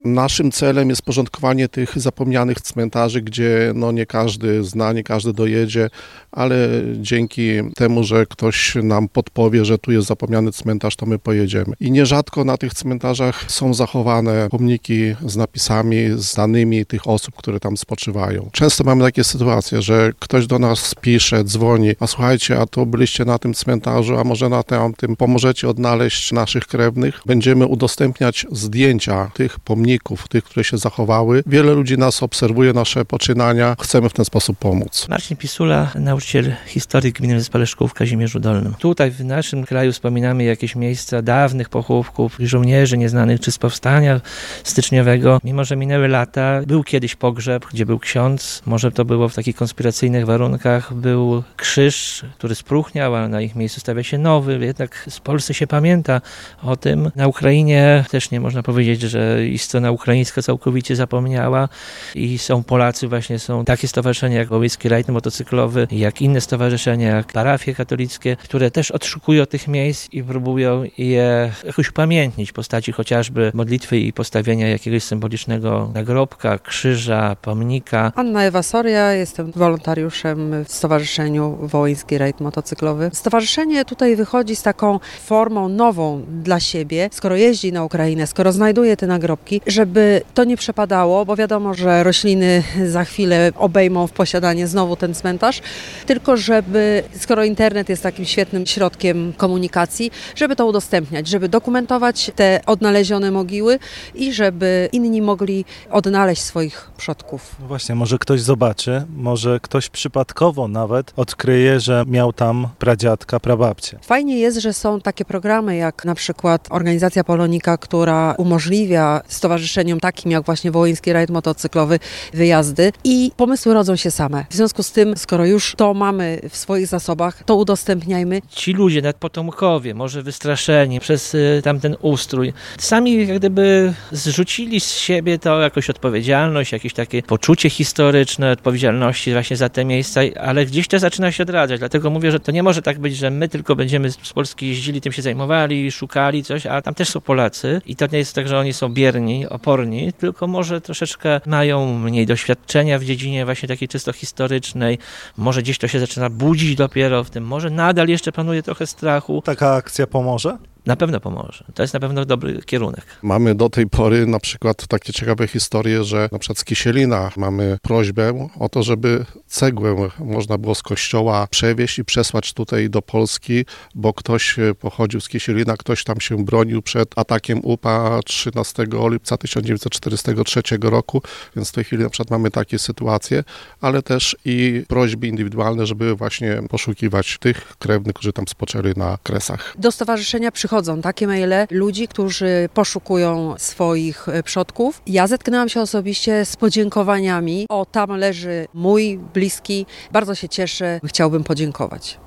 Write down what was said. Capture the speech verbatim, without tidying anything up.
Naszym celem jest porządkowanie tych zapomnianych cmentarzy, gdzie no nie każdy zna, nie każdy dojedzie, ale dzięki temu, że ktoś nam podpowie, że tu jest zapomniany cmentarz, to my pojedziemy. I nierzadko na tych cmentarzach są zachowane pomniki z napisami, z danymi tych osób, które tam spoczywają. Często mamy takie sytuacje, że ktoś do nas pisze, dzwoni, a słuchajcie, a to byliście na tym cmentarzu, a może na tym pomożecie odnaleźć naszych krewnych. Będziemy udostępniać zdjęcia tych pomników, tych, które się zachowały. Wiele ludzi nas obserwuje, nasze poczynania. Chcemy w ten sposób pomóc. Marcin Pisula, nauczyciel historii Gminy Wyspale Szkół w Kazimierzu Dolnym. Tutaj w naszym kraju wspominamy jakieś miejsca dawnych pochówków żołnierzy nieznanych czy z powstania styczniowego. Mimo że minęły lata, był kiedyś pogrzeb, gdzie był ksiądz. Może to było w takich konspiracyjnych warunkach. Był krzyż, który spróchniał, a na ich miejscu stawia się nowy. Jednak z Polsce się pamięta o tym. Na Ukrainie też nie można powiedzieć, że istotnie ukraińska całkowicie zapomniała i są Polacy, właśnie są takie stowarzyszenia jak Wołyński Rajd Motocyklowy, jak inne stowarzyszenia, jak parafie katolickie, które też odszukują tych miejsc i próbują je jakoś upamiętnić w postaci chociażby modlitwy i postawienia jakiegoś symbolicznego nagrobka, krzyża, pomnika. Anna Ewa Soria, jestem wolontariuszem w Stowarzyszeniu Wołyński Rajd Motocyklowy. Stowarzyszenie tutaj wychodzi z taką formą nową dla siebie, skoro jeździ na Ukrainę, skoro znajduje te nagrobki, żeby to nie przepadało, bo wiadomo, że rośliny za chwilę obejmą w posiadanie znowu ten cmentarz, tylko żeby, skoro internet jest takim świetnym środkiem komunikacji, żeby to udostępniać, żeby dokumentować te odnalezione mogiły i żeby inni mogli odnaleźć swoich przodków. Właśnie, może ktoś zobaczy, może ktoś przypadkowo nawet odkryje, że miał tam pradziadka, prababcię. Fajnie jest, że są takie programy jak na przykład Organizacja Polonika, która umożliwia stowarzyszeniom takim jak właśnie Wołyński Rajd Motocyklowy wyjazdy i pomysły rodzą się same. W związku z tym, skoro już to mamy w swoich zasobach, to udostępniajmy. Ci ludzie, nawet potomkowie, może wystraszeni przez y, tamten ustrój, sami jak gdyby zrzucili z siebie to jakąś odpowiedzialność, jakieś takie poczucie historyczne, odpowiedzialności właśnie za te miejsca, ale gdzieś to zaczyna się odradzać. Dlatego mówię, że to nie może tak być, że my tylko będziemy z Polski jeździli, tym się zajmowali, szukali coś, a tam też są Polacy i to nie jest tak, że oni są bierni, oporni, tylko może troszeczkę mają mniej doświadczenia w dziedzinie właśnie takiej czysto historycznej. Może gdzieś to się zaczyna budzić dopiero w tym, może nadal jeszcze panuje trochę strachu. Taka akcja pomoże? Na pewno pomoże. To jest na pewno dobry kierunek. Mamy do tej pory na przykład takie ciekawe historie, że na przykład z Kisielina mamy prośbę o to, żeby cegłę można było z kościoła przewieźć i przesłać tutaj do Polski, bo ktoś pochodził z Kisielina, ktoś tam się bronił przed atakiem U P A trzynastego lipca tysiąc dziewięćset czterdziestego trzeciego roku, więc w tej chwili na przykład mamy takie sytuacje, ale też i prośby indywidualne, żeby właśnie poszukiwać tych krewnych, którzy tam spoczęli na Kresach. Do stowarzyszenia przychodzą takie maile ludzi, którzy poszukują swoich przodków. Ja zetknęłam się osobiście z podziękowaniami. O, tam leży mój bliski. Bardzo się cieszę. Chciałbym podziękować.